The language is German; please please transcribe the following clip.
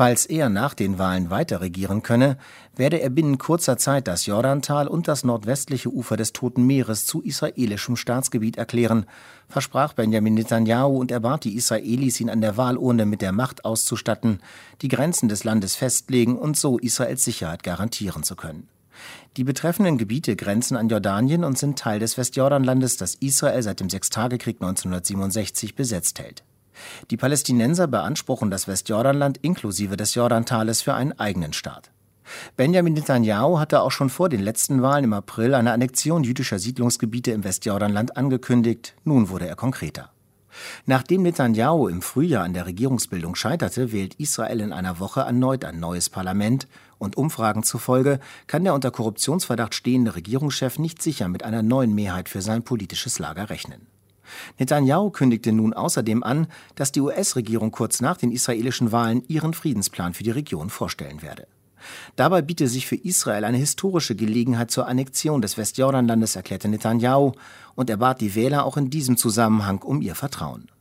Falls er nach den Wahlen weiter regieren könne, werde er binnen kurzer Zeit das Jordantal und das nordwestliche Ufer des Toten Meeres zu israelischem Staatsgebiet erklären, versprach Benjamin Netanyahu und er bat die Israelis, ihn an der Wahlurne mit der Macht auszustatten, die Grenzen des Landes festlegen und so Israels Sicherheit garantieren zu können. Die betreffenden Gebiete grenzen an Jordanien und sind Teil des Westjordanlandes, das Israel seit dem Sechstagekrieg 1967 besetzt hält. Die Palästinenser beanspruchen das Westjordanland inklusive des Jordantales für einen eigenen Staat. Benjamin Netanyahu hatte auch schon vor den letzten Wahlen im April eine Annexion jüdischer Siedlungsgebiete im Westjordanland angekündigt. Nun wurde er konkreter. Nachdem Netanyahu im Frühjahr an der Regierungsbildung scheiterte, wählt Israel in einer Woche erneut ein neues Parlament und Umfragen zufolge kann der unter Korruptionsverdacht stehende Regierungschef nicht sicher mit einer neuen Mehrheit für sein politisches Lager rechnen. Netanyahu kündigte nun außerdem an, dass die US-Regierung kurz nach den israelischen Wahlen ihren Friedensplan für die Region vorstellen werde. Dabei biete sich für Israel eine historische Gelegenheit zur Annexion des Westjordanlandes, erklärte Netanyahu, und er bat die Wähler auch in diesem Zusammenhang um ihr Vertrauen.